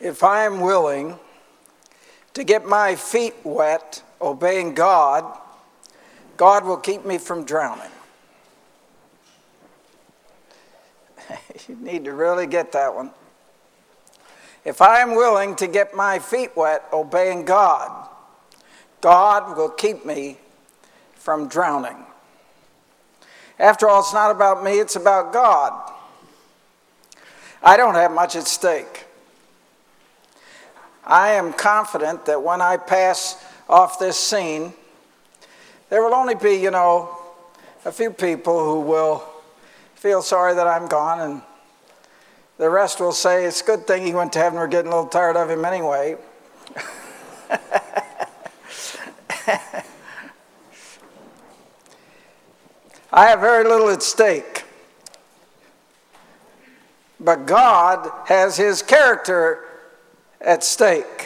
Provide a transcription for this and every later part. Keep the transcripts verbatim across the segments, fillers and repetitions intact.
If I am willing to get my feet wet obeying God, God will keep me from drowning. You need to really get that one. If I am willing to get my feet wet obeying God, God will keep me from drowning. After all, it's not about me, it's about God. I don't have much at stake. I am confident that when I pass off this scene, there will only be, you know, a few people who will feel sorry that I'm gone, and the rest will say, it's a good thing he went to heaven, we're getting a little tired of him anyway. I have very little at stake. But God has his character at stake.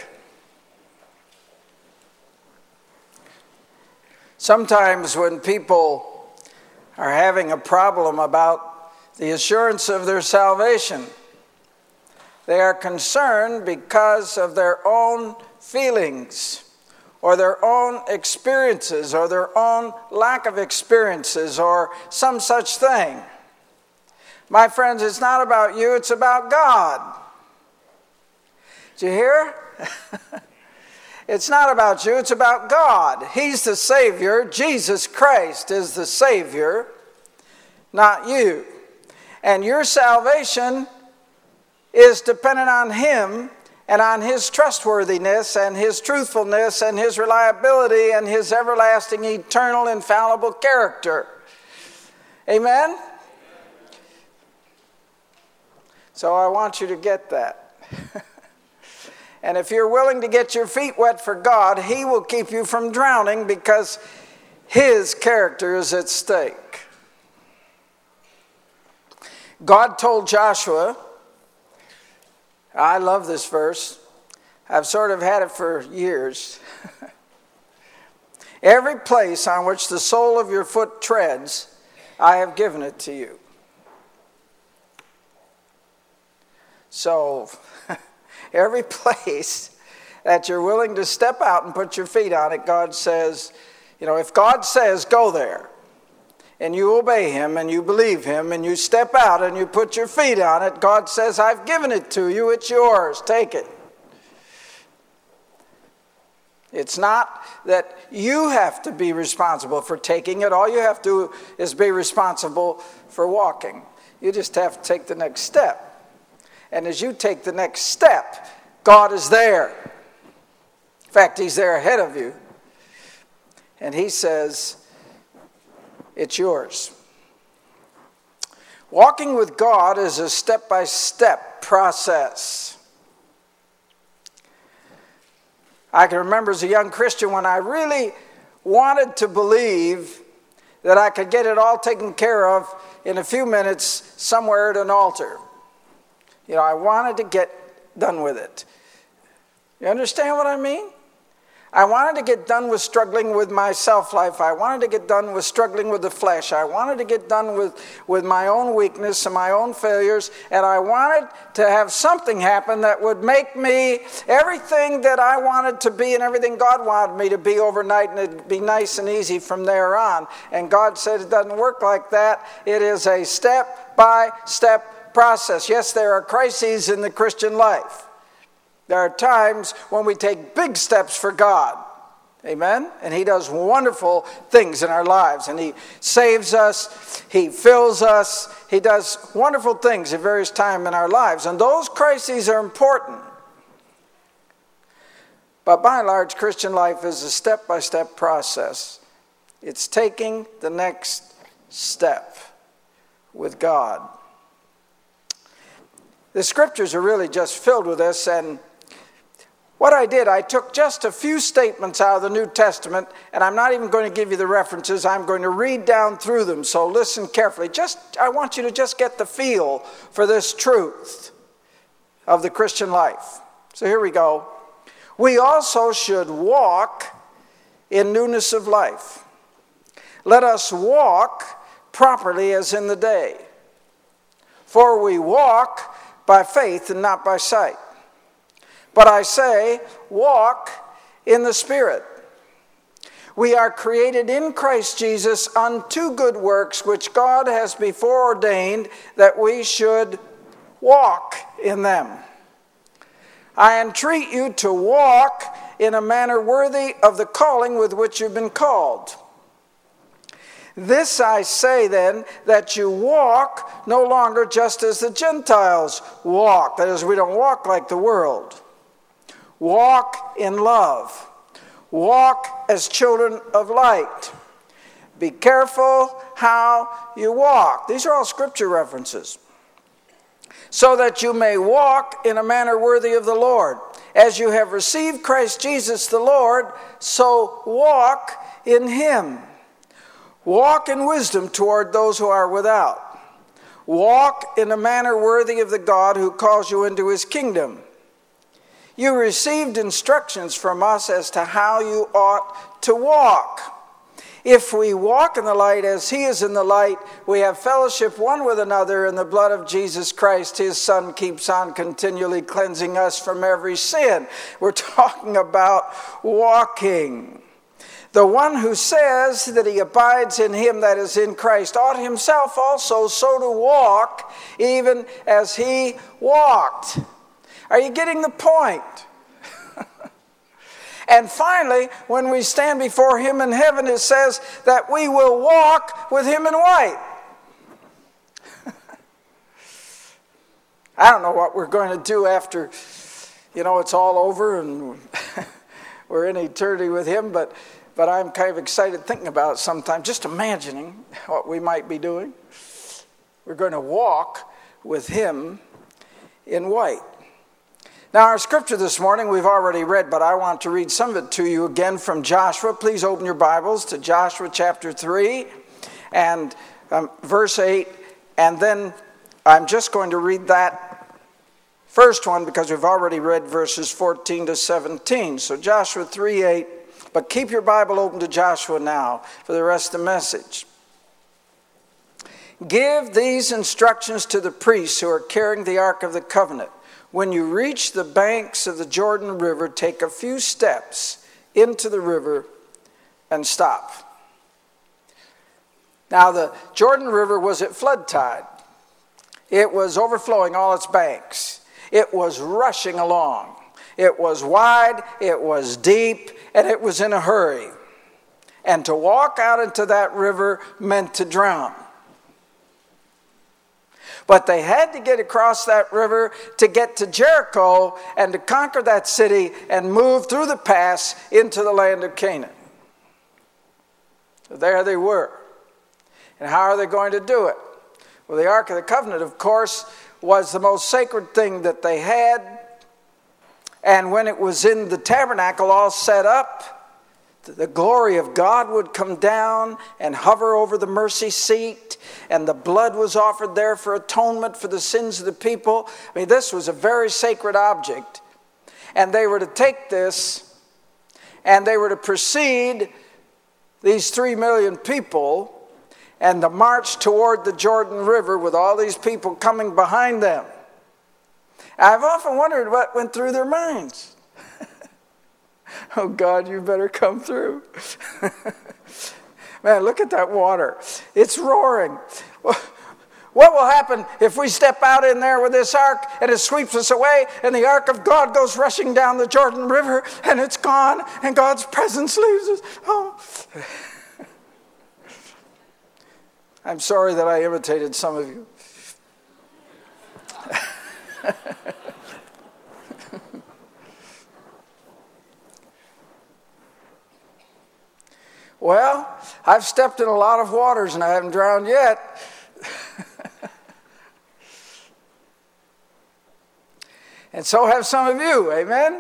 Sometimes when people are having a problem about the assurance of their salvation, they are concerned because of their own feelings or their own experiences or their own lack of experiences or some such thing. My friends, it's not about you, it's about God. Did you hear? It's not about you, it's about God. He's the Savior. Jesus Christ is the Savior, not you. And your salvation is dependent on Him and on His trustworthiness and His truthfulness and His reliability and His everlasting, eternal, infallible character. Amen? So I want you to get that. And if you're willing to get your feet wet for God, He will keep you from drowning because His character is at stake. God told Joshua, I love this verse. I've sort of had it for years. Every place on which the sole of your foot treads, I have given it to you. So, every place that you're willing to step out and put your feet on it, God says, you know, if God says go there, and you obey Him and you believe Him and you step out and you put your feet on it, God says, I've given it to you, it's yours, take it. It's not that you have to be responsible for taking it. All you have to do is be responsible for walking. You just have to take the next step. And as you take the next step, God is there. In fact, He's there ahead of you. And He says, it's yours. Walking with God is a step-by-step process. I can remember as a young Christian when I really wanted to believe that I could get it all taken care of in a few minutes somewhere at an altar. You know, I wanted to get done with it. You understand what I mean? I wanted to get done with struggling with my self-life. I wanted to get done with struggling with the flesh. I wanted to get done with, with my own weakness and my own failures. And I wanted to have something happen that would make me everything that I wanted to be and everything God wanted me to be overnight, and it'd be nice and easy from there on. And God said it doesn't work like that. It is a step-by-step process. Yes, there are crises in the Christian life. There are times when we take big steps for God. Amen? And He does wonderful things in our lives. And He saves us. He fills us. He does wonderful things at various times in our lives. And those crises are important. But by and large, Christian life is a step-by-step process. It's taking the next step with God. The scriptures are really just filled with this, and what I did, I took just a few statements out of the New Testament, and I'm not even going to give you the references. I'm going to read down through them, so listen carefully. Just, I want you to just get the feel for this truth of the Christian life. So here we go. We also should walk in newness of life. Let us walk properly as in the day. For we walk by faith and not by sight. But I say, walk in the Spirit. We are created in Christ Jesus unto good works, which God has before ordained that we should walk in them. I entreat you to walk in a manner worthy of the calling with which you've been called. This I say then, that you walk no longer just as the Gentiles walk. That is, we don't walk like the world. Walk in love. Walk as children of light. Be careful how you walk. These are all scripture references. So that you may walk in a manner worthy of the Lord. As you have received Christ Jesus the Lord, so walk in him. Walk in wisdom toward those who are without. Walk in a manner worthy of the God who calls you into his kingdom. You received instructions from us as to how you ought to walk. If we walk in the light as he is in the light, we have fellowship one with another, and the blood of Jesus Christ, his Son, keeps on continually cleansing us from every sin. We're talking about walking. The one who says that he abides in him that is in Christ ought himself also so to walk, even as he walked. Are you getting the point? And finally, when we stand before him in heaven, it says that we will walk with him in white. I don't know what we're going to do after, you know, it's all over and we're in eternity with him, but, but I'm kind of excited thinking about it sometimes, just imagining what we might be doing. We're going to walk with him in white. Now, our scripture this morning we've already read, but I want to read some of it to you again from Joshua. Please open your Bibles to Joshua chapter three and um, verse eight. And then I'm just going to read that first one because we've already read verses fourteen to seventeen. So Joshua three eight. But keep your Bible open to Joshua now for the rest of the message. Give these instructions to the priests who are carrying the Ark of the Covenant. When you reach the banks of the Jordan River, take a few steps into the river and stop. Now, the Jordan River was at flood tide. It was overflowing all its banks. It was rushing along. It was wide, it was deep, and it was in a hurry. And to walk out into that river meant to drown. But they had to get across that river to get to Jericho and to conquer that city and move through the pass into the land of Canaan. So there they were. And how are they going to do it? Well, the Ark of the Covenant, of course, was the most sacred thing that they had. And when it was in the tabernacle all set up, the glory of God would come down and hover over the mercy seat, and the blood was offered there for atonement for the sins of the people. I mean, this was a very sacred object. And they were to take this, and they were to precede these three million people, and to march toward the Jordan River with all these people coming behind them. I've often wondered what went through their minds. Oh, God, you better come through. Man, look at that water. It's roaring. What will happen if we step out in there with this ark and it sweeps us away and the ark of God goes rushing down the Jordan River and it's gone and God's presence leaves us? Oh. I'm sorry that I imitated some of you. Well, I've stepped in a lot of waters and I haven't drowned yet. And so have some of you, amen?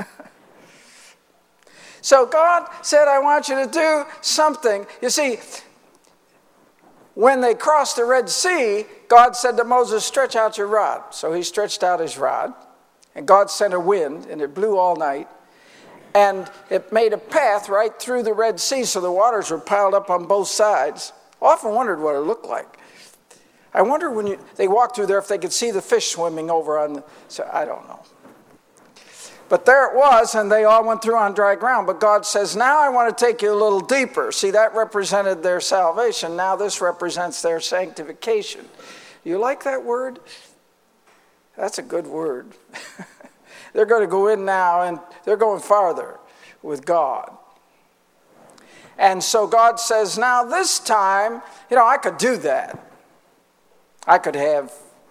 So God said, I want you to do something. You see, when they crossed the Red Sea, God said to Moses, stretch out your rod. So he stretched out his rod, and God sent a wind, and it blew all night. And it made a path right through the Red Sea, so the waters were piled up on both sides. I often wondered what it looked like. I wonder when you, they walked through there if they could see the fish swimming over on the... So I don't know. But there it was, and they all went through on dry ground. But God says, now I want to take you a little deeper. See, that represented their salvation. Now this represents their sanctification. You like that word? That's a good word. They're going to go in now, and they're going farther with God. And so God says, now this time, you know, I could do that. I could have,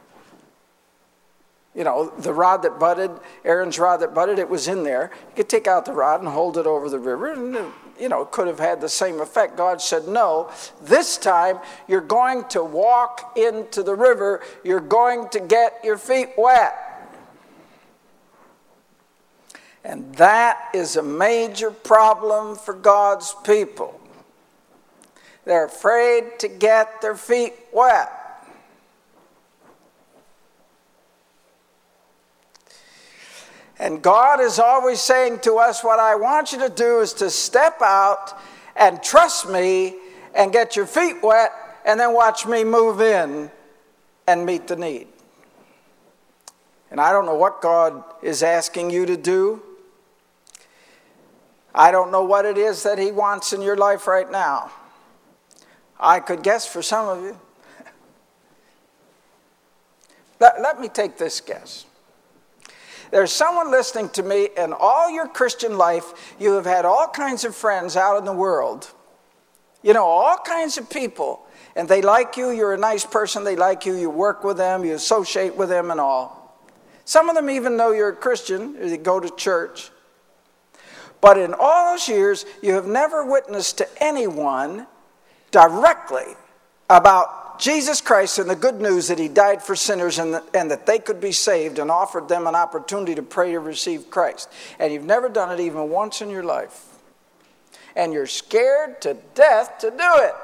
you know, the rod that budded, Aaron's rod that budded, it was in there. You could take out the rod and hold it over the river, and, you know, it could have had the same effect. God said, no, this time you're going to walk into the river. You're going to get your feet wet. And that is a major problem for God's people. They're afraid to get their feet wet. And God is always saying to us, what I want you to do is to step out and trust me and get your feet wet, and then watch me move in and meet the need. And I don't know what God is asking you to do. I don't know what it is that he wants in your life right now. I could guess for some of you. let, let me take this guess. There's someone listening to me, and all your Christian life, you have had all kinds of friends out in the world. You know, all kinds of people. And they like you, you're a nice person, they like you, you work with them, you associate with them and all. Some of them even know you're a Christian, or they go to church. But in all those years, you have never witnessed to anyone directly about Jesus Christ and the good news that he died for sinners and, the, and that they could be saved, and offered them an opportunity to pray to receive Christ. And you've never done it even once in your life. And you're scared to death to do it.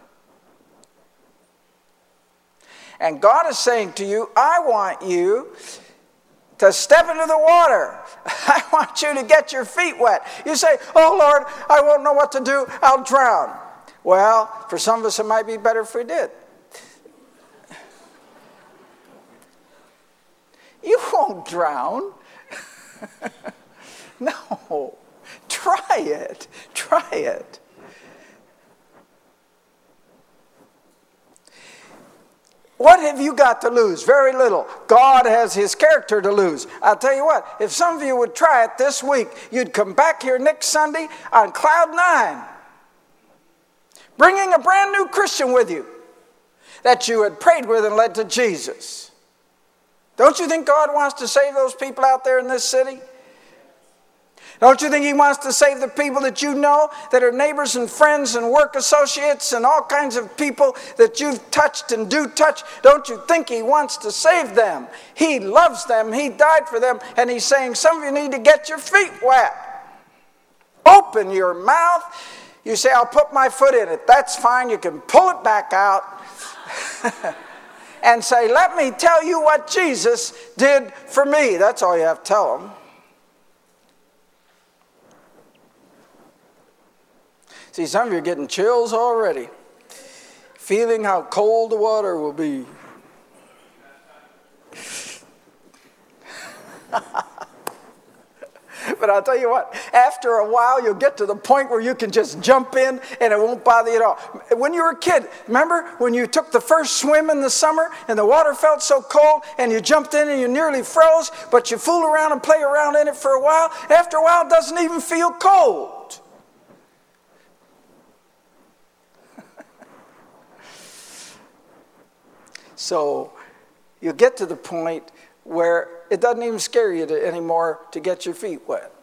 And God is saying to you, I want you to step into the water. I want you to get your feet wet. You say, oh Lord, I won't know what to do. I'll drown. Well, for some of us it might be better if we did. You won't drown. No. Try it. Try it. What have you got to lose? Very little. God has his character to lose. I'll tell you what, if some of you would try it this week, you'd come back here next Sunday on cloud nine, bringing a brand new Christian with you that you had prayed with and led to Jesus. Don't you think God wants to save those people out there in this city? Don't you think he wants to save the people that you know, that are neighbors and friends and work associates and all kinds of people that you've touched and do touch? Don't you think he wants to save them? He loves them. He died for them. And he's saying, some of you need to get your feet wet. Open your mouth. You say, I'll put my foot in it. That's fine. You can pull it back out and say, let me tell you what Jesus did for me. That's all you have to tell them. See, some of you are getting chills already, feeling how cold the water will be. But I'll tell you what, after a while, you'll get to the point where you can just jump in and it won't bother you at all. When you were a kid, remember when you took the first swim in the summer and the water felt so cold and you jumped in and you nearly froze, but you fool around and play around in it for a while? After a while, it doesn't even feel cold. So you get to the point where it doesn't even scare you to, anymore to get your feet wet.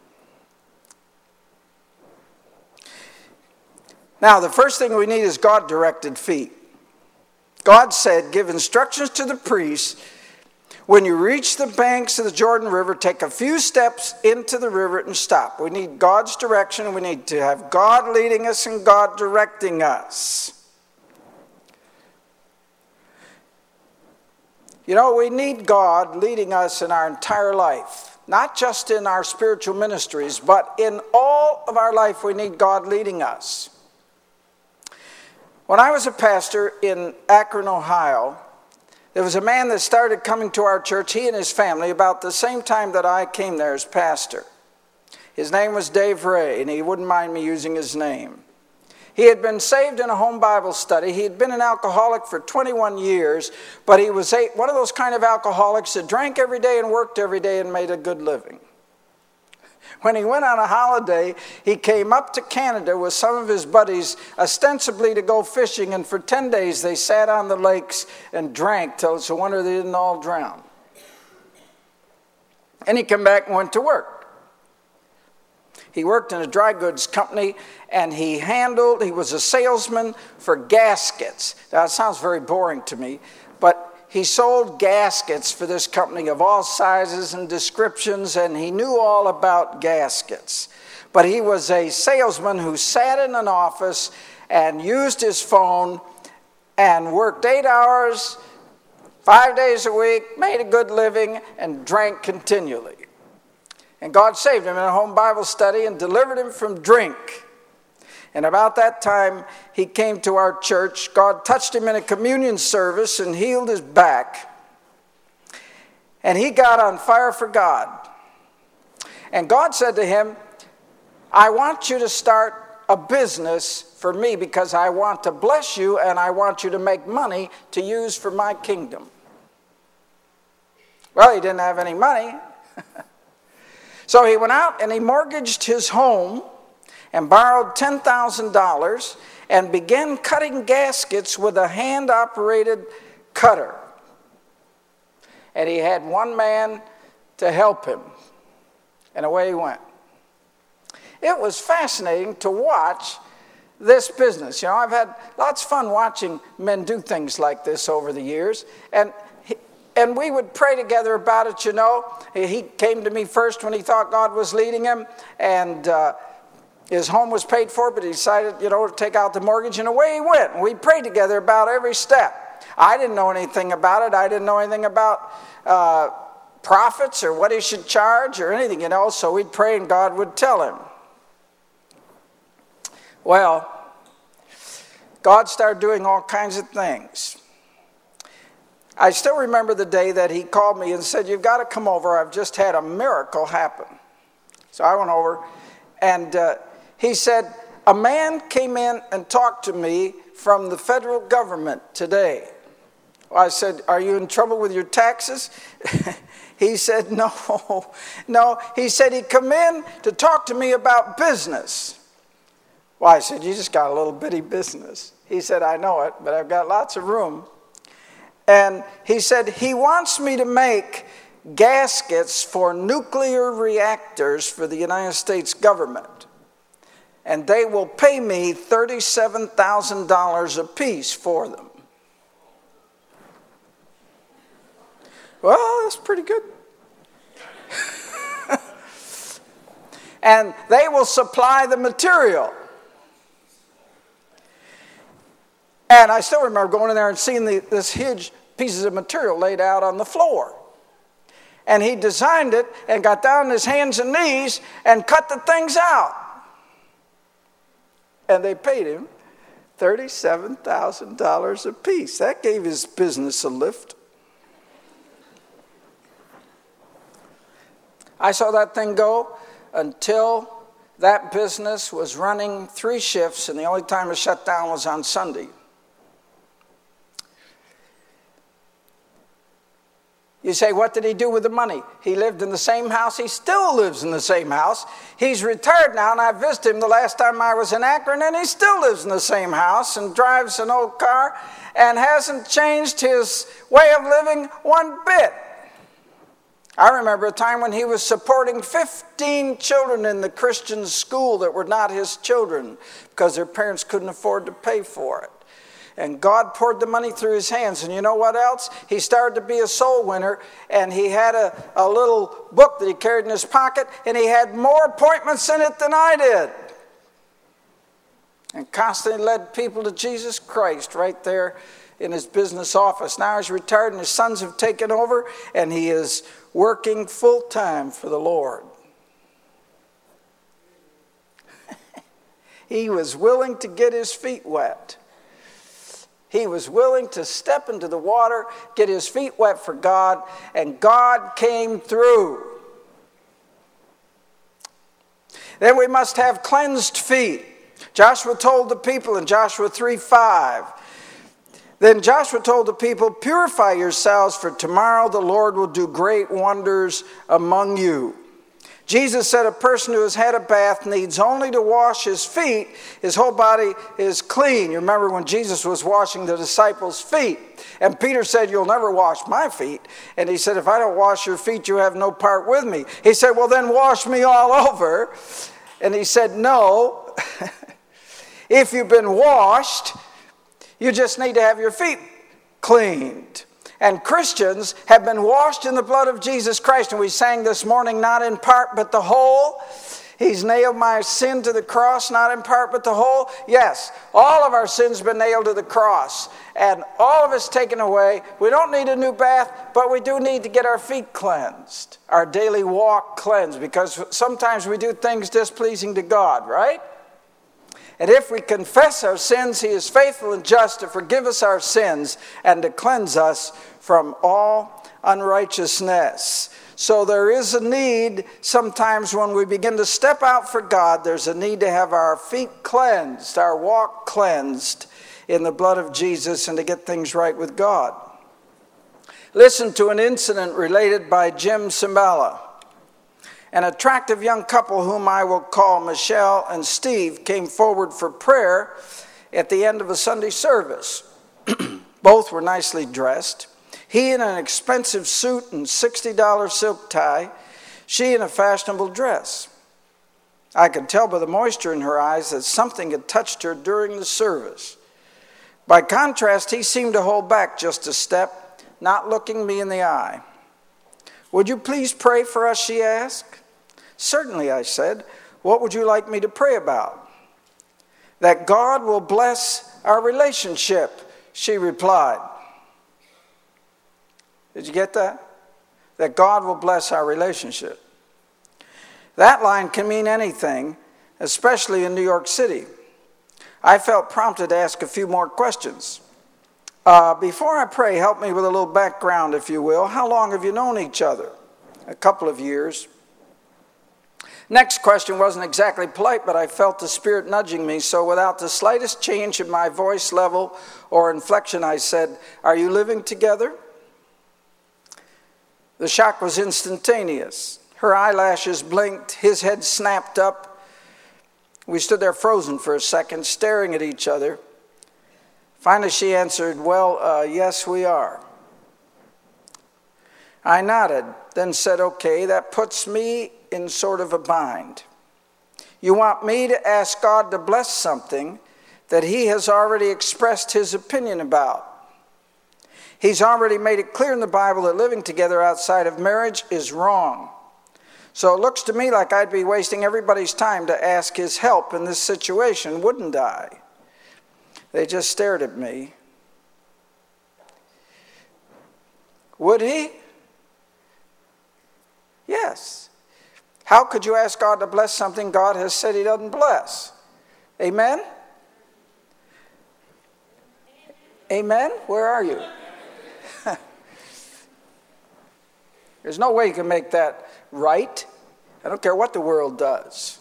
Now, the first thing we need is God-directed feet. God said, give instructions to the priests. When you reach the banks of the Jordan River, take a few steps into the river and stop. We need God's direction. We need to have God leading us and God directing us. You know, we need God leading us in our entire life. Not just in our spiritual ministries, but in all of our life we need God leading us. When I was a pastor in Akron, Ohio, There was a man that started coming to our church, he and his family, about the same time that I came there as pastor. His name was Dave Ray, and he wouldn't mind me using his name. He had been saved in a home Bible study. He had been an alcoholic for twenty-one years, but he was a, one of those kind of alcoholics that drank every day and worked every day and made a good living. When he went on a holiday, he came up to Canada with some of his buddies, ostensibly to go fishing, and for ten days they sat on the lakes and drank till it's a wonder they didn't all drown. And he came back and went to work. He worked in a dry goods company, and he handled, he was a salesman for gaskets. Now, it sounds very boring to me, but he sold gaskets for this company of all sizes and descriptions, and he knew all about gaskets. But he was a salesman who sat in an office and used his phone and worked eight hours, five days a week, made a good living, and drank continually. And God saved him in a home Bible study and delivered him from drink. And about that time, he came to our church. God touched him in a communion service and healed his back. And he got on fire for God. And God said to him, I want you to start a business for me because I want to bless you and I want you to make money to use for my kingdom. Well, he didn't have any money. So he went out and he mortgaged his home and borrowed ten thousand dollars and began cutting gaskets with a hand-operated cutter. And he had one man to help him. And away he went. It was fascinating to watch this business. You know, I've had lots of fun watching men do things like this over the years. And he, and we would pray together about it, you know. He came to me first when he thought God was leading him. And uh, his home was paid for, but he decided, you know, to take out the mortgage. And away he went. And we prayed together about every step. I didn't know anything about it. I didn't know anything about uh, profits or what he should charge or anything, you know. So we'd pray and God would tell him. Well, God started doing all kinds of things. I still remember the day that he called me and said, you've got to come over. I've just had a miracle happen. So I went over, and uh, he said, a man came in and talked to me from the federal government today. Well, I said, are you in trouble with your taxes? He said, no, no. He said he'd come in to talk to me about business. Well, I said, you just got a little bitty business. He said, I know it, but I've got lots of room. And he said, he wants me to make gaskets for nuclear reactors for the United States government. And they will pay me thirty-seven thousand dollars a piece for them. Well, that's pretty good. And they will supply the material. And I still remember going in there and seeing the, this huge pieces of material laid out on the floor. And he designed it and got down on his hands and knees and cut the things out. And they paid him thirty-seven thousand dollars a piece. That gave his business a lift. I saw that thing go until that business was running three shifts, and the only time it shut down was on Sunday. You say, what did he do with the money? He lived in the same house. He still lives in the same house. He's retired now, and I visited him the last time I was in Akron, and he still lives in the same house and drives an old car and hasn't changed his way of living one bit. I remember a time when he was supporting fifteen children in the Christian school that were not his children because their parents couldn't afford to pay for it. And God poured the money through his hands. And you know what else? He started to be a soul winner. And he had a, a little book that he carried in his pocket. And he had more appointments in it than I did. And constantly led people to Jesus Christ right there in his business office. Now he's retired and his sons have taken over. And he is working full time for the Lord. He was willing to get his feet wet. He was willing to step into the water, get his feet wet for God, and God came through. Then we must have cleansed feet. Joshua told the people in Joshua three five, then Joshua told the people, purify yourselves, for tomorrow the Lord will do great wonders among you. Jesus said a person who has had a bath needs only to wash his feet. His whole body is clean. You remember when Jesus was washing the disciples' feet. And Peter said, you'll never wash my feet. And he said, if I don't wash your feet, you have no part with me. He said, well, then wash me all over. And he said, no. If you've been washed, you just need to have your feet cleaned. And Christians have been washed in the blood of Jesus Christ. And we sang this morning, not in part but the whole. He's nailed my sin to the cross, not in part but the whole. Yes, all of our sins have been nailed to the cross. And all of it's taken away. We don't need a new bath, but we do need to get our feet cleansed. Our daily walk cleansed. Because sometimes we do things displeasing to God, right? And if we confess our sins, he is faithful and just to forgive us our sins and to cleanse us from all unrighteousness. So there is a need sometimes when we begin to step out for God, there's a need to have our feet cleansed, our walk cleansed in the blood of Jesus and to get things right with God. Listen to an incident related by Jim Cimbala. An attractive young couple whom I will call Michelle and Steve came forward for prayer at the end of a Sunday service. Both were nicely dressed. He in an expensive suit and sixty dollars silk tie. She in a fashionable dress. I could tell by the moisture in her eyes that something had touched her during the service. By contrast, he seemed to hold back just a step, not looking me in the eye. Would you please pray for us, she asked. Certainly, I said. What would you like me to pray about? That God will bless our relationship, she replied. Did you get that? That God will bless our relationship. That line can mean anything, especially in New York City. I felt prompted to ask a few more questions. Uh, before I pray, help me with a little background, if you will. How long have you known each other? A couple of years. Next question wasn't exactly polite, but I felt the Spirit nudging me, so without the slightest change in my voice level or inflection, I said, are you living together? The shock was instantaneous. Her eyelashes blinked, his head snapped up. We stood there frozen for a second, staring at each other. Finally, she answered, well, uh, yes, we are. I nodded, then said, okay, that puts me in sort of a bind. You want me to ask God to bless something that he has already expressed his opinion about. He's already made it clear in the Bible that living together outside of marriage is wrong. So it looks to me like I'd be wasting everybody's time to ask his help in this situation, wouldn't I? They just stared at me. Would he? Yes. How could you ask God to bless something God has said he doesn't bless? Amen? Amen? Where are you? There's no way you can make that right. I don't care what the world does.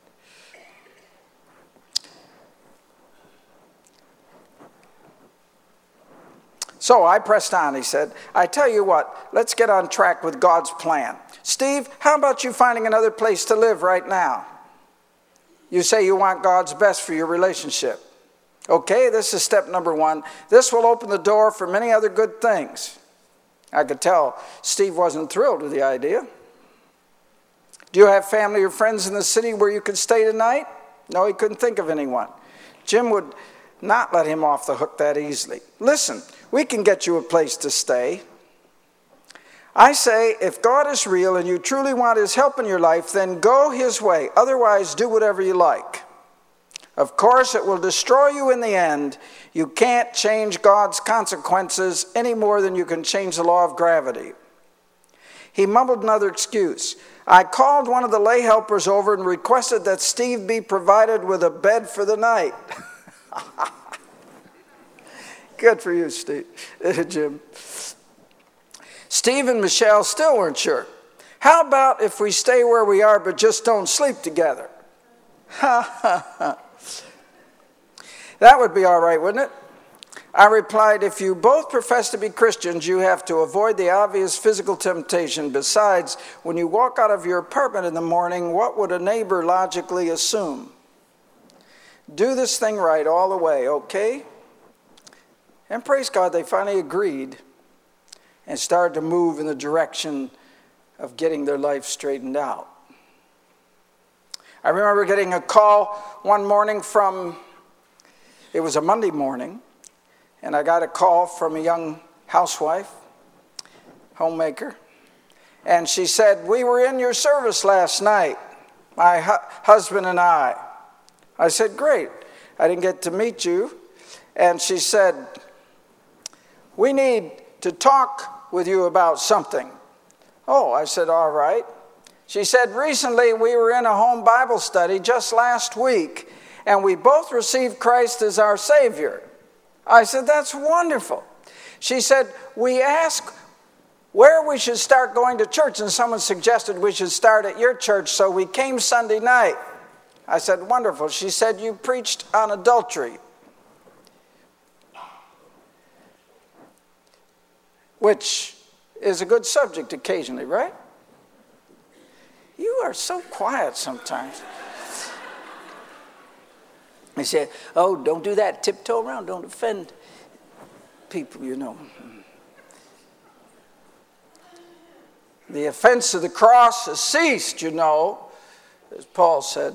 So I pressed on, he said. I tell you what, let's get on track with God's plan. Steve, how about you finding another place to live right now? You say you want God's best for your relationship. Okay, this is step number one. This will open the door for many other good things. I could tell Steve wasn't thrilled with the idea. Do you have family or friends in the city where you could stay tonight? No, he couldn't think of anyone. Jim would not let him off the hook that easily. Listen, we can get you a place to stay. I say, if God is real and you truly want his help in your life, then go his way. Otherwise, do whatever you like. Of course, it will destroy you in the end. You can't change God's consequences any more than you can change the law of gravity. He mumbled another excuse. I called one of the lay helpers over and requested that Steve be provided with a bed for the night. Good for you, Steve, Jim. Steve and Michelle still weren't sure. How about if we stay where we are but just don't sleep together? Ha, ha, ha. That would be all right, wouldn't it? I replied, if you both profess to be Christians, you have to avoid the obvious physical temptation. Besides, when you walk out of your apartment in the morning, what would a neighbor logically assume? Do this thing right all the way, okay? And praise God, they finally agreed and started to move in the direction of getting their life straightened out. I remember getting a call one morning from, it was a Monday morning, and I got a call from a young housewife, homemaker, and she said, we were in your service last night, my hu- husband and I. I said, great. I didn't get to meet you. And she said, we need to talk with you about something. Oh, I said, all right. She said, recently we were in a home Bible study just last week, and we both received Christ as our Savior. I said, that's wonderful. She said, we asked where we should start going to church, and someone suggested we should start at your church, so we came Sunday night. I said, wonderful. She said, you preached on adultery, which is a good subject occasionally, right? You are so quiet sometimes. He said, oh, don't do that. Tiptoe around. Don't offend people, you know. The offense of the cross has ceased, you know, as Paul said.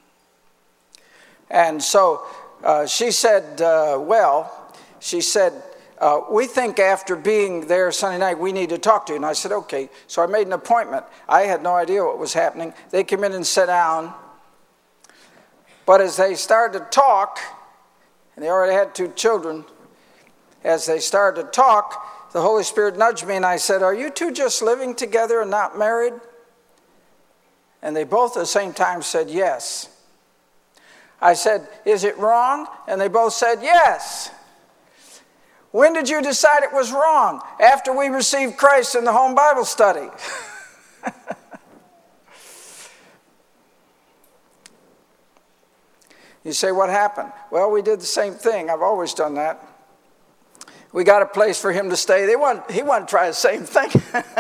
And so uh, she said, uh, well, she said, uh, we think after being there Sunday night, we need to talk to you. And I said, okay. So I made an appointment. I had no idea what was happening. They came in and sat down. But as they started to talk, and they already had two children, as they started to talk, the Holy Spirit nudged me and I said, are you two just living together and not married? And they both at the same time said yes. I said, is it wrong? And they both said yes. When did you decide it was wrong? After we received Christ in the home Bible study. You say, what happened? Well, we did the same thing. I've always done that. We got a place for him to stay. They want, he wanted to try the same thing.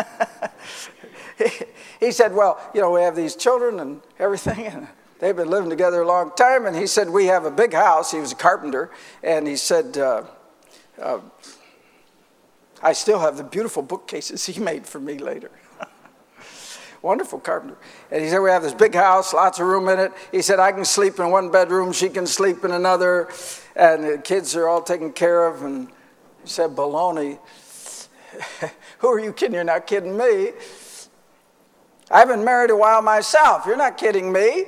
he, he said, well, you know, we have these children and everything, and they've been living together a long time. And he said, we have a big house. He was a carpenter. And he said, uh, uh, I still have the beautiful bookcases he made for me later. Wonderful carpenter. And he said, we have this big house, lots of room in it. He said, I can sleep in one bedroom, she can sleep in another, and the kids are all taken care of. And he said, baloney. Who are you kidding? You're not kidding me. I've been married a while myself. You're not kidding me.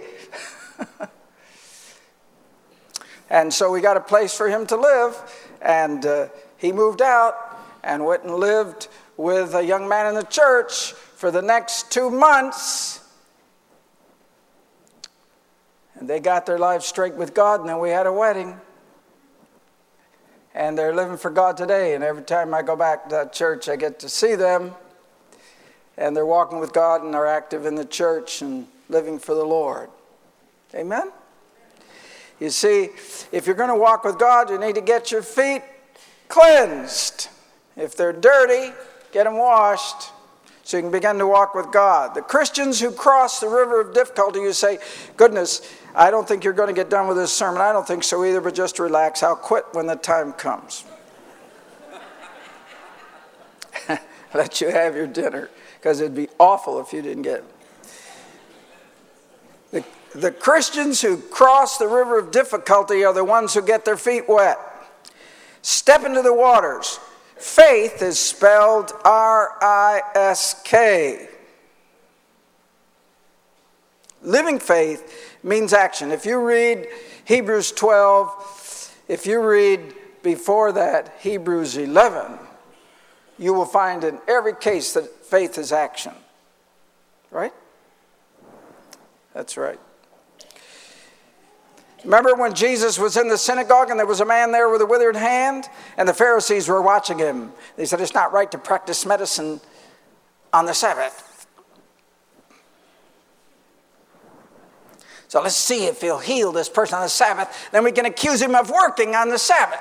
And so we got a place for him to live, and uh, he moved out and went and lived with a young man in the church for the next two months. And they got their lives straight with God, and then we had a wedding. And they're living for God today. And every time I go back to that church, I get to see them. And they're walking with God, and they're active in the church and living for the Lord. Amen? You see, if you're going to walk with God, you need to get your feet cleansed. If they're dirty, get them washed, so you can begin to walk with God. The Christians who cross the river of difficulty, you say, goodness, I don't think you're going to get done with this sermon. I don't think so either, but just relax. I'll quit when the time comes. Let you have your dinner, because it'd be awful if you didn't get it. The, the Christians who cross the river of difficulty are the ones who get their feet wet. Step into the waters. Faith is spelled R I S K. Living faith means action. If you read Hebrews twelve, if you read before that Hebrews eleven, you will find in every case that faith is action. Right? That's right. Remember when Jesus was in the synagogue and there was a man there with a withered hand? And the Pharisees were watching him. They said, it's not right to practice medicine on the Sabbath. So let's see if he'll heal this person on the Sabbath. Then we can accuse him of working on the Sabbath.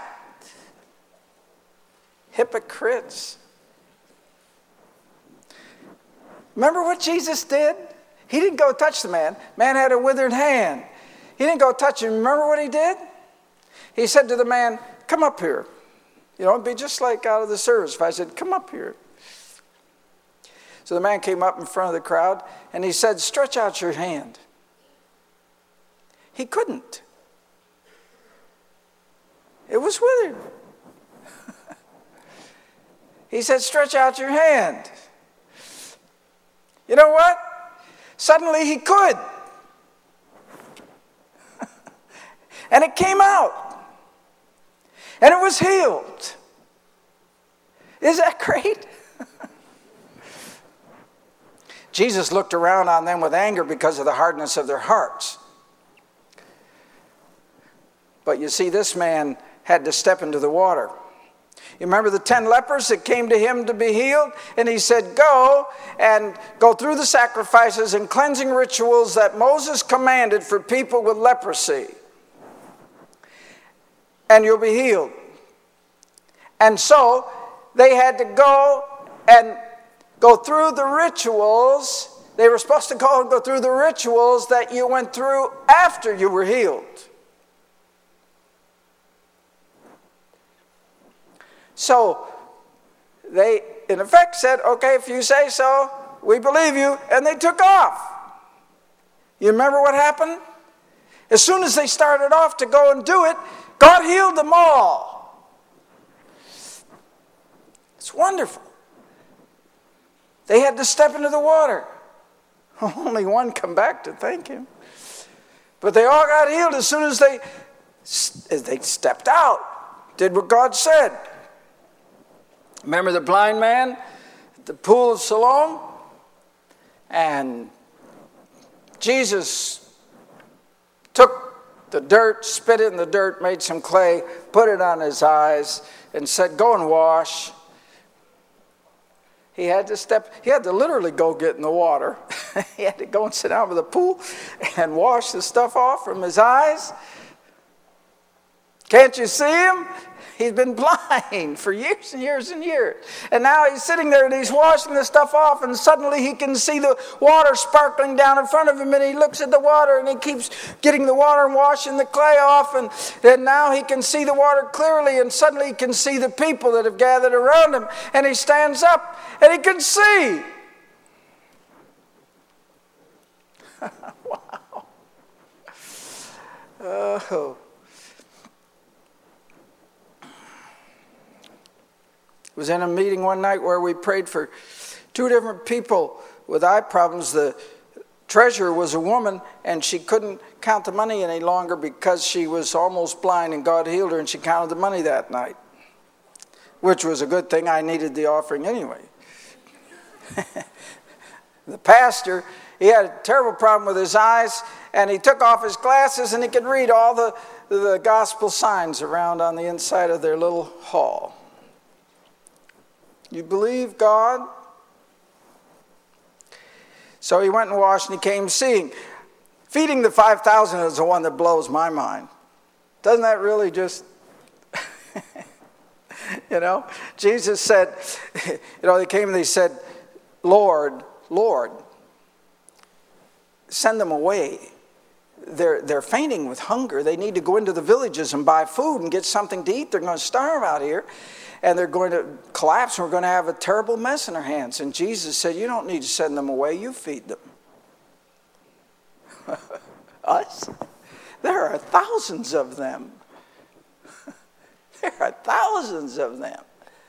Hypocrites. Remember what Jesus did? He didn't go touch the man. Man had a withered hand. He didn't go touch him. Remember what he did? He said to the man, come up here. You know, it'd be just like out of the service if I said, come up here. So the man came up in front of the crowd and he said, stretch out your hand. He couldn't. It was withered. He said, stretch out your hand. You know what? Suddenly he could. And it came out. And it was healed. Is that great? Jesus looked around on them with anger because of the hardness of their hearts. But you see, this man had to step into the water. You remember the ten lepers that came to him to be healed? And he said, go and go through the sacrifices and cleansing rituals that Moses commanded for people with leprosy. And you'll be healed. And so they had to go and go through the rituals. They were supposed to go and go through the rituals that you went through after you were healed. So they, in effect, said, okay, if you say so, we believe you. And they took off. You remember what happened? As soon as they started off to go and do it, God healed them all. It's wonderful. They had to step into the water. Only one come back to thank him. But they all got healed as soon as they, as they stepped out, did what God said. Remember the blind man at the pool of Siloam? And Jesus took the dirt, spit it in the dirt, made some clay, put it on his eyes, and said, go and wash. He had to step, he had to literally go get in the water. He had to go and sit down by the pool and wash the stuff off from his eyes. Can't you see him? He's been blind for years and years and years. And now he's sitting there and he's washing the stuff off, and suddenly he can see the water sparkling down in front of him, and he looks at the water and he keeps getting the water and washing the clay off, and then now he can see the water clearly, and suddenly he can see the people that have gathered around him, and he stands up and he can see. Wow. Oh. Was in a meeting one night where we prayed for two different people with eye problems. The treasurer was a woman, and she couldn't count the money any longer because she was almost blind, and God healed her, and she counted the money that night, which was a good thing. I needed the offering anyway. The pastor, he had a terrible problem with his eyes, and he took off his glasses, and he could read all the, the gospel signs around on the inside of their little hall. You believe God? So he went and washed and he came seeing. Feeding the five thousand is the one that blows my mind. Doesn't that really just, you know? Jesus said, you know, they came and they said, Lord, Lord, send them away. They're, they're fainting with hunger. They need to go into the villages and buy food and get something to eat. They're going to starve out here. And they're going to collapse, and we're going to have a terrible mess in our hands. And Jesus said, you don't need to send them away. You feed them. Us? There are thousands of them. There are thousands of them.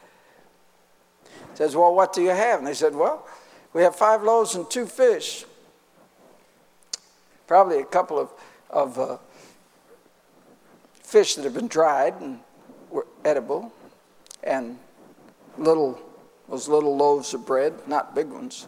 He says, well, what do you have? And they said, well, we have five loaves and two fish. Probably a couple of, of uh, fish that have been dried and were edible. And little, those little loaves of bread, not big ones.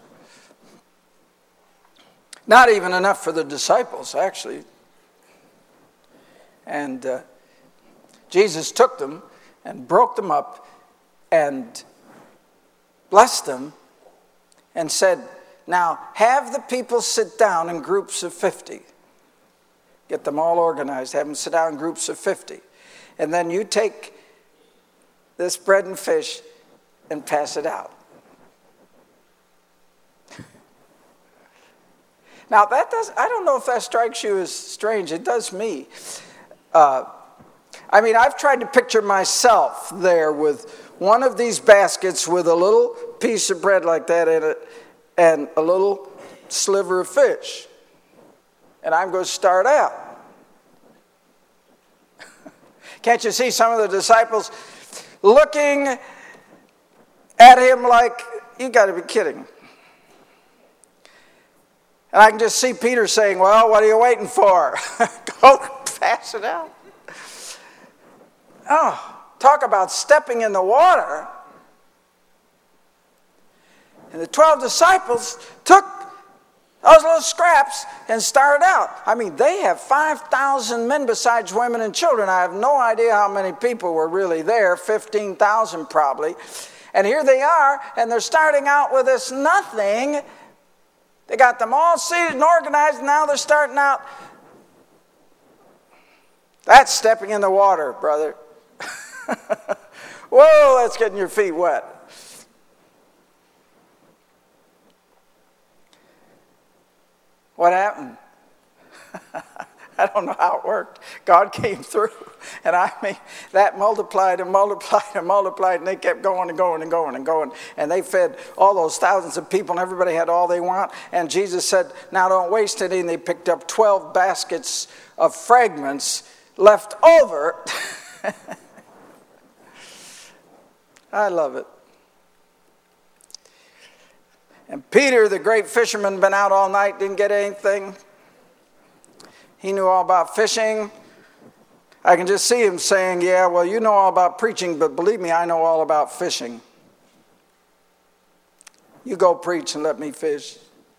Not even enough for the disciples, actually. And uh, Jesus took them and broke them up and blessed them and said, now have the people sit down in groups of fifty. Get them all organized, have them sit down in groups of fifty. And then you take this bread and fish and pass it out. Now that does, I don't know if that strikes you as strange. It does me. Uh, I mean, I've tried to picture myself there with one of these baskets with a little piece of bread like that in it and a little sliver of fish. And I'm going to start out. Can't you see some of the disciples looking at him like, you got to be kidding. And I can just see Peter saying, well, what are you waiting for? Go pass it out. Oh, talk about stepping in the water. And the twelve disciples took those little scraps and started out. I mean, they have five thousand men besides women and children. I have no idea how many people were really there, fifteen thousand probably. And here they are, and they're starting out with this nothing. They got them all seated and organized, and now they're starting out. That's stepping in the water, brother. Whoa, that's getting your feet wet. What happened? I don't know how it worked. God came through. And I mean, that multiplied and multiplied and multiplied, and they kept going and going and going and going. And they fed all those thousands of people, and everybody had all they want. And Jesus said, now don't waste any. And they picked up twelve baskets of fragments left over. I love it. And Peter, the great fisherman, been out all night, didn't get anything. He knew all about fishing. I can just see him saying, yeah, well, you know all about preaching, but believe me, I know all about fishing. You go preach and let me fish.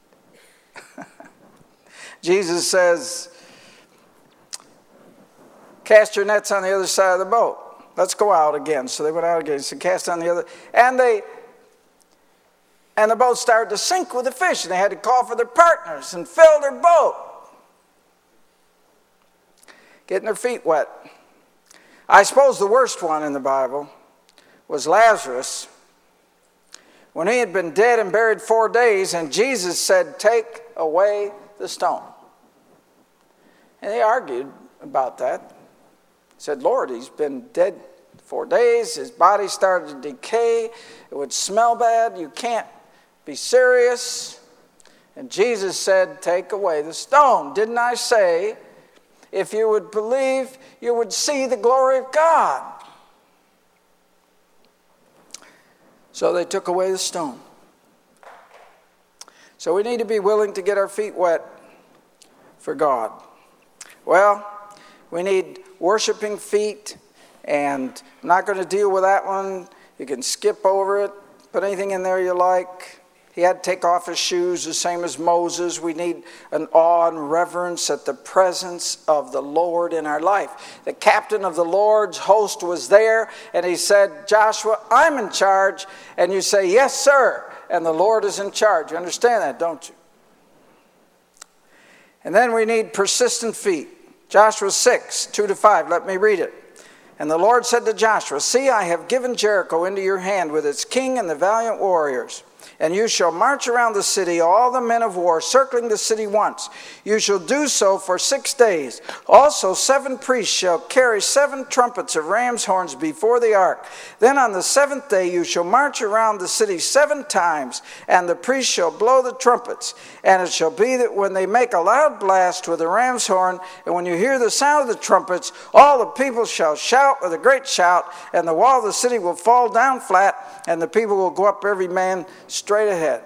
Jesus says, cast your nets on the other side of the boat. Let's go out again. So they went out again. He said, cast on the other. And they, and the boat started to sink with the fish. And they had to call for their partners and fill their boat. Getting their feet wet. I suppose the worst one in the Bible was Lazarus. When he had been dead and buried four days, and Jesus said, take away the stone. And they argued about that. Said, Lord, he's been dead four days. His body started to decay. It would smell bad. You can't be serious. And Jesus said, take away the stone. Didn't I say, if you would believe, you would see the glory of God? So they took away the stone. So we need to be willing to get our feet wet for God. Well, we need worshiping feet, and I'm not going to deal with that one. You can skip over it, put anything in there you like. He had to take off his shoes, the same as Moses. We need an awe and reverence at the presence of the Lord in our life. The captain of the Lord's host was there, and he said, Joshua, I'm in charge. And you say, yes, sir. And the Lord is in charge. You understand that, don't you? And then we need persistent feet. Joshua six, two to five. Let me read it. And the Lord said to Joshua, see, I have given Jericho into your hand with its king and the valiant warriors. And you shall march around the city, all the men of war, circling the city once. You shall do so for six days. Also seven priests shall carry seven trumpets of ram's horns before the ark. Then on the seventh day you shall march around the city seven times, and the priests shall blow the trumpets. And it shall be that when they make a loud blast with the ram's horn, and when you hear the sound of the trumpets, all the people shall shout with a great shout, and the wall of the city will fall down flat, and the people will go up every man straight ahead.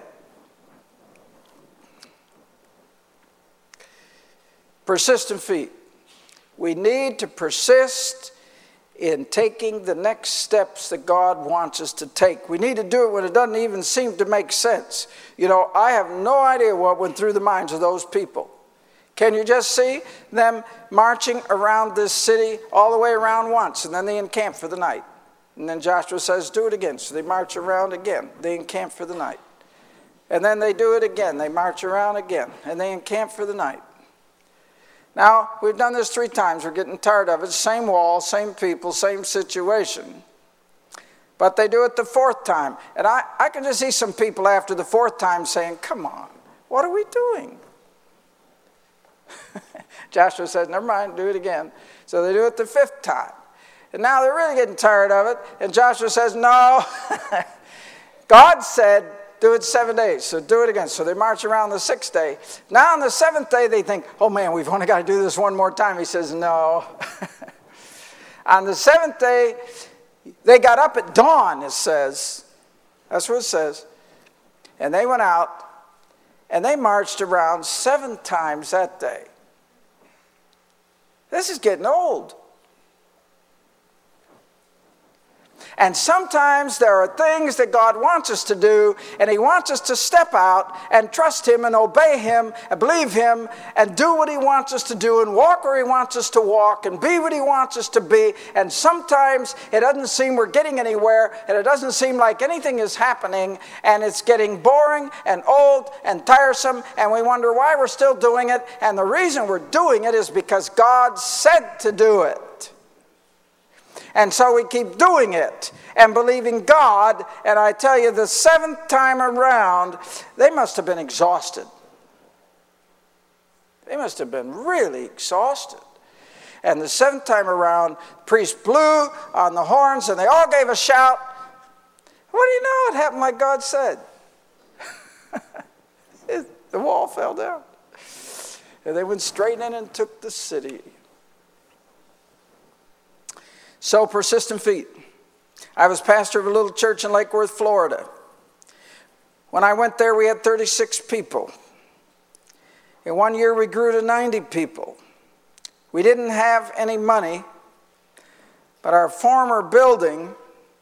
Persistent feet. We need to persist in taking the next steps that God wants us to take. We need to do it when it doesn't even seem to make sense. You know, I have no idea what went through the minds of those people. Can you just see them marching around this city all the way around once, and then they encamp for the night? And then Joshua says, do it again. So they march around again. They encamp for the night. And then they do it again. They march around again, and they encamp for the night. Now, we've done this three times. We're getting tired of it. Same wall, same people, same situation. But they do it the fourth time. And I, I can just see some people after the fourth time saying, come on, what are we doing? Joshua says, never mind, do it again. So they do it the fifth time. And now they're really getting tired of it. And Joshua says, no. God said, do it seven days. So do it again. So they march around the sixth day. Now on the seventh day, they think, oh man, we've only got to do this one more time. He says, no. On the seventh day, they got up at dawn, it says. That's what it says. And they went out, and they marched around seven times that day. This is getting old. And sometimes there are things that God wants us to do, and he wants us to step out and trust him and obey him and believe him and do what he wants us to do and walk where he wants us to walk and be what he wants us to be. And sometimes it doesn't seem we're getting anywhere, and it doesn't seem like anything is happening, and it's getting boring and old and tiresome, and we wonder why we're still doing it. And the reason we're doing it is because God said to do it. And so we keep doing it and believing God. And I tell you, the seventh time around, they must have been exhausted. They must have been really exhausted. And the seventh time around, the priest blew on the horns, and they all gave a shout. What do you know? It happened like God said. The wall fell down. And they went straight in and took the city. So persistent feet. I was pastor of a little church in Lake Worth, Florida. When I went there, we had thirty-six people. In one year, we grew to ninety people. We didn't have any money, but our former building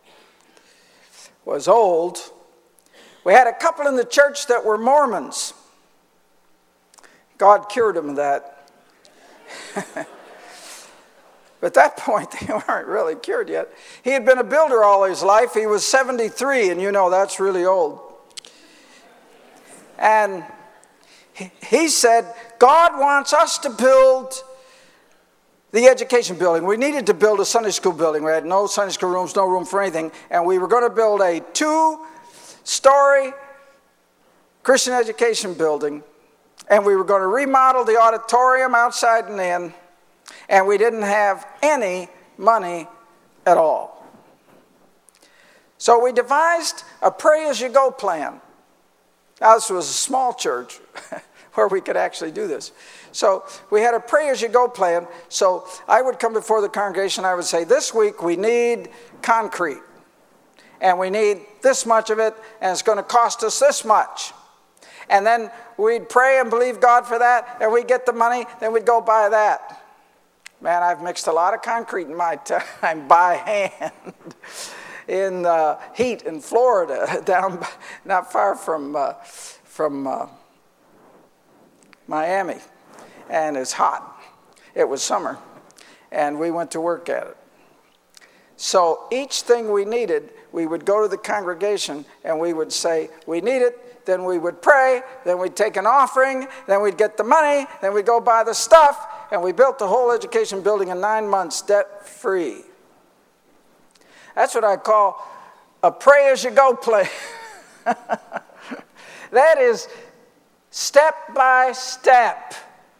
was old. We had a couple in the church that were Mormons. God cured them of that. But at that point, they weren't really cured yet. He had been a builder all his life. He was seventy-three, and you know that's really old. And he said, God wants us to build the education building. We needed to build a Sunday school building. We had no Sunday school rooms, no room for anything. And we were going to build a two-story Christian education building. And we were going to remodel the auditorium outside and in. And we didn't have any money at all. So we devised a pray-as-you-go plan. Now, this was a small church where we could actually do this. So we had a pray-as-you-go plan. So I would come before the congregation. I would say, this week we need concrete. And we need this much of it, and it's going to cost us this much. And then we'd pray and believe God for that, and we'd get the money, then we'd go buy that. Man, I've mixed a lot of concrete in my time by hand in uh, heat in Florida, down not far from uh, from uh, Miami, and it's hot. It was summer, and we went to work at it. So each thing we needed, we would go to the congregation and we would say, we need it. Then we would pray, then we'd take an offering, then we'd get the money, then we'd go buy the stuff, and we built the whole education building in nine months debt-free. That's what I call a pray-as-you-go plan. That is step by step.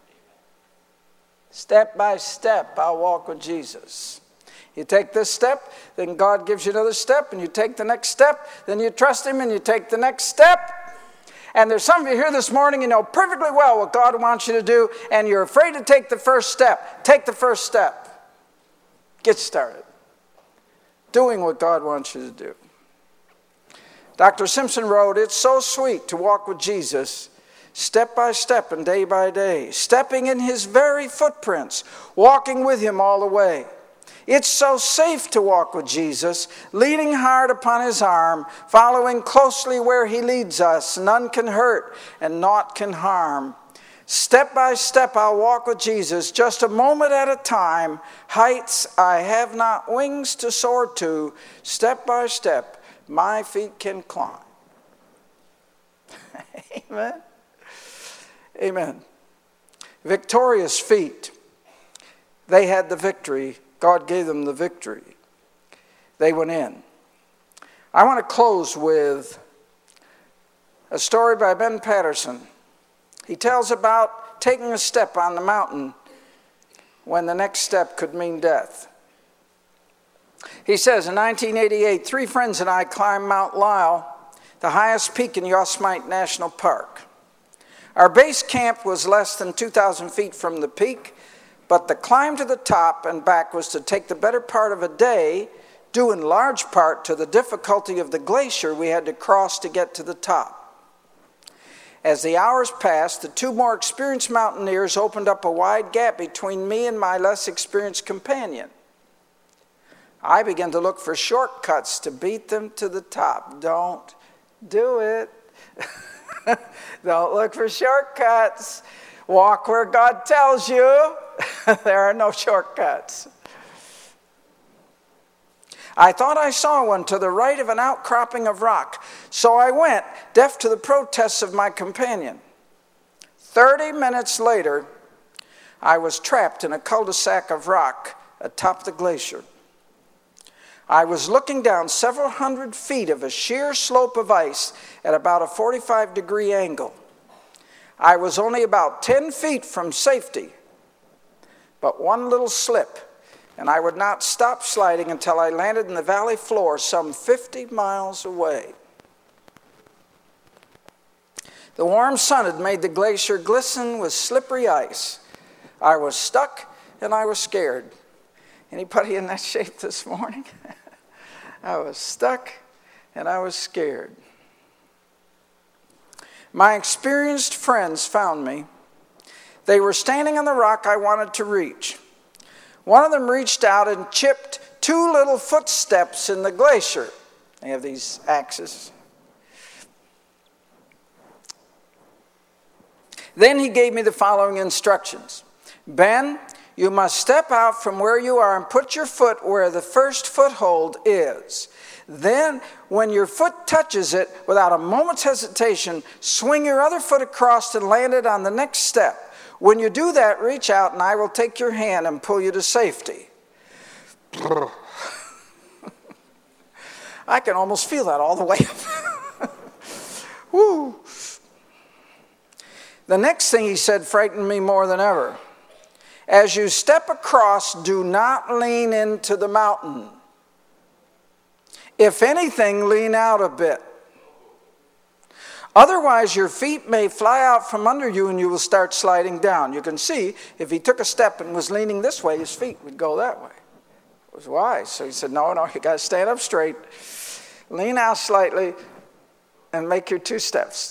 Step by step, I'll walk with Jesus. You take this step, then God gives you another step, and you take the next step, then you trust him, and you take the next step. And there's some of you here this morning, you know perfectly well what God wants you to do, and you're afraid to take the first step. Take the first step. Get started. Doing what God wants you to do. Doctor Simpson wrote, it's so sweet to walk with Jesus step by step and day by day, stepping in his very footprints, walking with him all the way. It's so safe to walk with Jesus, leaning hard upon his arm, following closely where he leads us. None can hurt and naught can harm. Step by step, I'll walk with Jesus, just a moment at a time. Heights I have not wings to soar to. Step by step, my feet can climb. Amen. Amen. Victorious feet. They had the victory. God gave them the victory. They went in. I want to close with a story by Ben Patterson. He tells about taking a step on the mountain when the next step could mean death. He says, in nineteen eighty-eight, three friends and I climbed Mount Lyell, the highest peak in Yosemite National Park. Our base camp was less than two thousand feet from the peak, but the climb to the top and back was to take the better part of a day, due in large part to the difficulty of the glacier we had to cross to get to the top. As the hours passed, the two more experienced mountaineers opened up a wide gap between me and my less experienced companion. I began to look for shortcuts to beat them to the top. Don't do it. Don't look for shortcuts. Walk where God tells you. There are no shortcuts. I thought I saw one to the right of an outcropping of rock, so I went, deaf to the protests of my companion. Thirty minutes later, I was trapped in a cul-de-sac of rock atop the glacier. I was looking down several hundred feet of a sheer slope of ice at about a forty-five degree angle. I was only about ten feet from safety, but one little slip, and I would not stop sliding until I landed in the valley floor some fifty miles away. The warm sun had made the glacier glisten with slippery ice. I was stuck and I was scared. Anybody in that shape this morning? I was stuck and I was scared. My experienced friends found me. They were standing on the rock I wanted to reach. One of them reached out and chipped two little footsteps in the glacier. They have these axes. Then he gave me the following instructions. Ben, you must step out from where you are and put your foot where the first foothold is. Then, when your foot touches it, without a moment's hesitation, swing your other foot across and land it on the next step. When you do that, reach out and I will take your hand and pull you to safety. I can almost feel that all the way up. Woo. The next thing he said frightened me more than ever. As you step across, do not lean into the mountain. If anything, lean out a bit. Otherwise, your feet may fly out from under you and you will start sliding down. You can see, if he took a step and was leaning this way, his feet would go that way. It was wise. So he said, no, no, you got to stand up straight, lean out slightly, and make your two steps.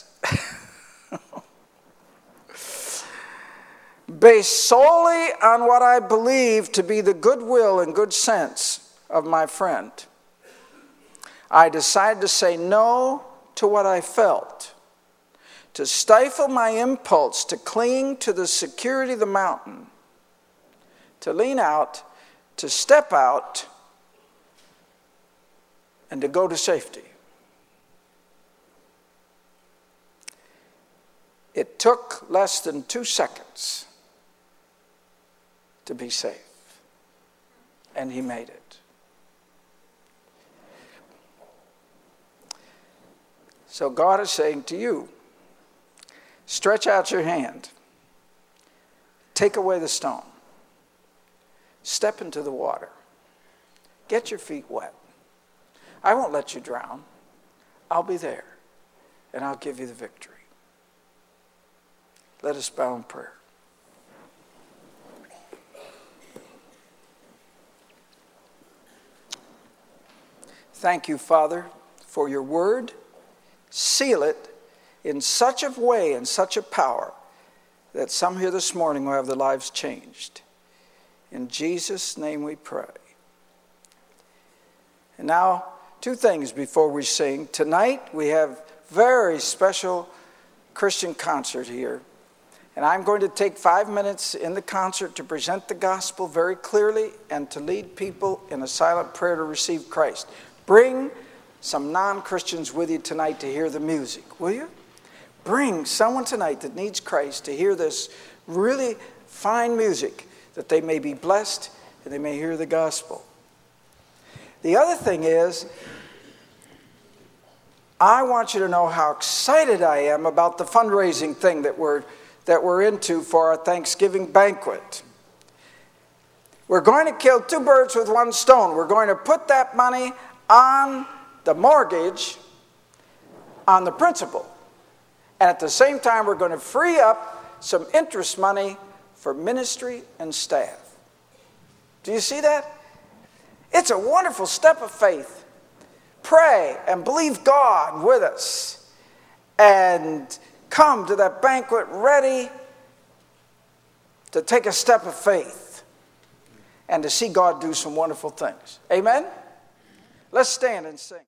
Based solely on what I believe to be the goodwill and good sense of my friend, I decided to say no to what I felt, to stifle my impulse to cling to the security of the mountain, to lean out, to step out, and to go to safety. It took less than two seconds to be safe, and he made it. So God is saying to you, stretch out your hand, take away the stone, step into the water, get your feet wet. I won't let you drown. I'll be there, and I'll give you the victory. Let us bow in prayer. Thank you, Father, for your word. Seal it in such a way and such a power that some here this morning will have their lives changed. In Jesus' name we pray. And now, two things before we sing. Tonight we have very special Christian concert here. And I'm going to take five minutes in the concert to present the gospel very clearly and to lead people in a silent prayer to receive Christ. Bring some non-Christians with you tonight to hear the music, will you? Bring someone tonight that needs Christ to hear this really fine music, that they may be blessed and they may hear the gospel. The other thing is, I want you to know how excited I am about the fundraising thing that we're that we're into for our Thanksgiving banquet. We're going to kill two birds with one stone. We're going to put that money on the mortgage, on the principal. And at the same time, we're going to free up some interest money for ministry and staff. Do you see that? It's a wonderful step of faith. Pray and believe God with us. And come to that banquet ready to take a step of faith and to see God do some wonderful things. Amen? Let's stand and sing.